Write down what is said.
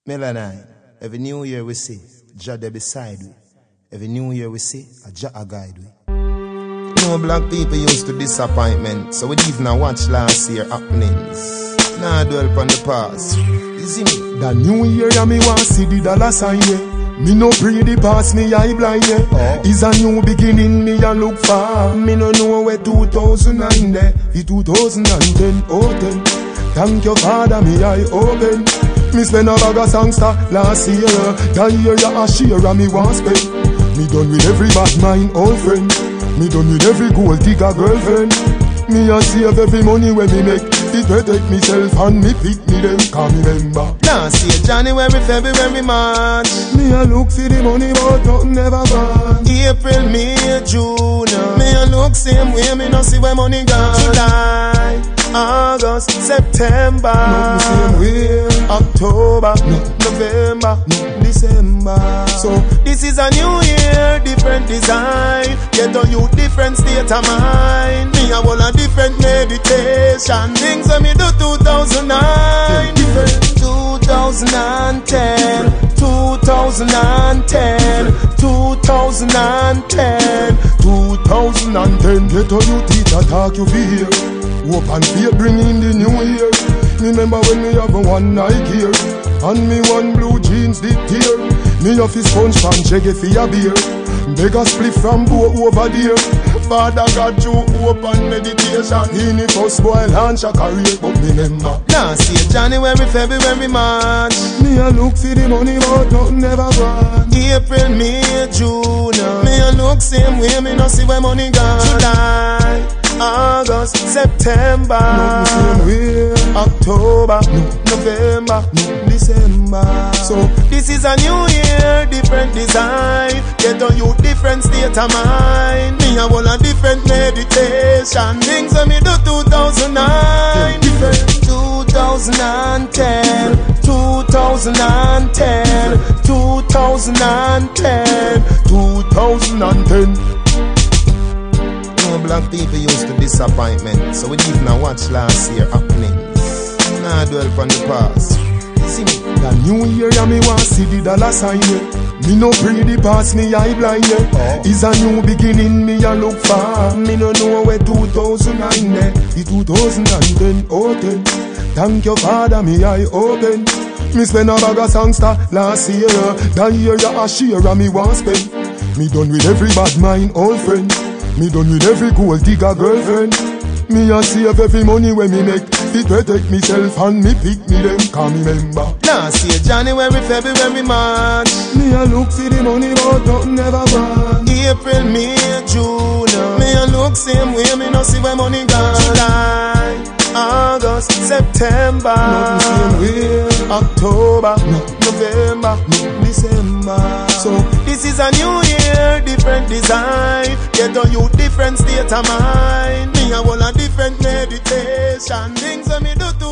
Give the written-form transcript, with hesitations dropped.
Melanine, every new year we see, Jah there beside we. Every new year we see, a Jah a guide we. No black people used to disappointment, so we even watch last year happenings. Now dwell upon the past. You see me? The new year ya me want see the dollar sign yeah. Me no pray the past, me eye blind yeah. Is a new beginning, me a look far. Me no know where 2009 there, the 2010, oh 10. Thank you Father, me eye open. Me spend a bag of songster last year. That year ya a share and me want spend. Me done with every bad mind old friend. Me done with every gold digger girlfriend. Me a save every money when me make. It protect myself and me pick me them can remember. Last year January, February, March. Me a look for the money but nothing never gone. April, May, June. Me a look same way, me no see where money gone. July, August, September, Nothing same way. October, November, December. So this is a new year, different design. Get on you different state of mind. Me a whole a different meditation. Things when me do 2009, different 2010, 2010, 2010, 2010. Get on you teeth attack you feel. Hope and fear bring in the new year. Remember when me have a one night gear and me one blue jeans did tear. Me have his sponge from Jeggy for a beer. Beg a split from boat over there. Father got you open meditation. In the first boy launch a career. But remember last year January, February, March. Me a look for the money but nothing never gone. April, May, June. Me a look same way, me no see where money gone. July, August, September, Nothing same way. October, November, December. So this is a new year, different design. Get on you different state of mind. Me a whole a different meditation. Things when me do 2009, different 2010, 2010, 2010, 2010. No black people used to disappointment, so we even watch last year happenings. Now dwell upon the past. You see me? The new year ya me want see the dollar sign yeah. Me no pray the past, me eye blind yeah. Is a new beginning, me a look far. Me no know where 2009 there, the 2010, oh 10. Thank you Father, me eye open. Me spend a bag of songster last year. That year ya a share and me want spend. Me done with every bad mind old friend. Me done with every gold digger girlfriend. Me a save every money when me make. It protect myself and me pick me them can remember. last year January, February, March. Me a look for the money but nothing never gone. April, May, June. Me a look same way, me no see where money gone. July, August, September, Nothing same way. October, November, December. So this is a new year, different design. Get on you different state of mind. Me a whole a different meditation. Things when me do